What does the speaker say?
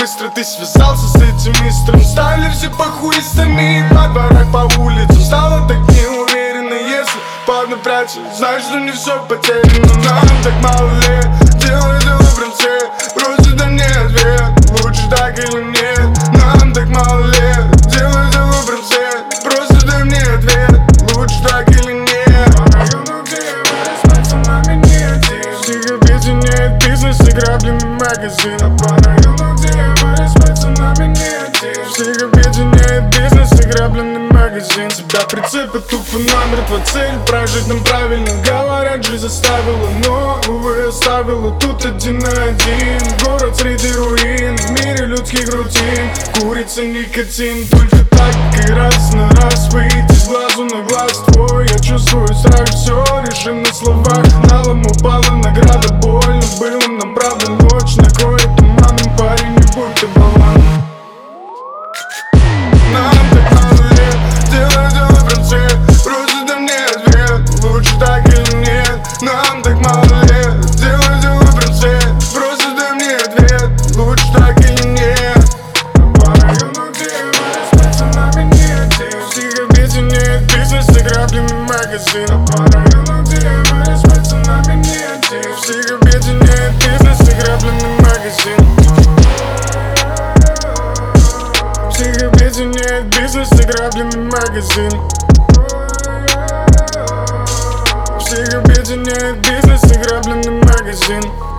быстро ты связался с этим мистером. Стали все похуистами на дворах, по улицам. Стало так неуверенно, если парно прячешь. Знаешь, что не все потеряно, нам так мало лет. Делай дела прям все, просто дай мне ответ. Лучше так или нет, нам так мало лет. Делай дела прям все, просто дай мне ответ. Лучше так или нет. По району, где я вырос, пацанами не один. Всех объединяет бизнес и грабленный магазин. По району, где я вырос, пацанами не один. Всех объединяет бизнес и грабленный магазин. Тебя прицепят тупо намертво, цель прожить нам правильно. Говорят, жизнь заставила, но, увы, оставила тут один на один. Город среди руин, в мире людских рутин. Курица, никотин, только так и раз на раз выйти с глазу на глаз твой. Я чувствую страх, все решим на словах. Налом упала награда, больно было нам, правда, ночь накроет туманом. Парень, не будь ты балан. Нам так мало лет, делай дела прям все, просто дай мне ответ. Лучше так или нет, нам так мало лет. Делай дела прям все, просто дай мне ответ. Лучше так или нет. По району, где я вырос, пацанами не один. Всех объединяет бизнес и грабленный магазин. По району, где я вырос, пацанами не один. Всех объединяет бизнес и грабленный магазин. Всех объединяет бизнес и грабленный магазин. Всех объединяет бизнес и грабленный магазин.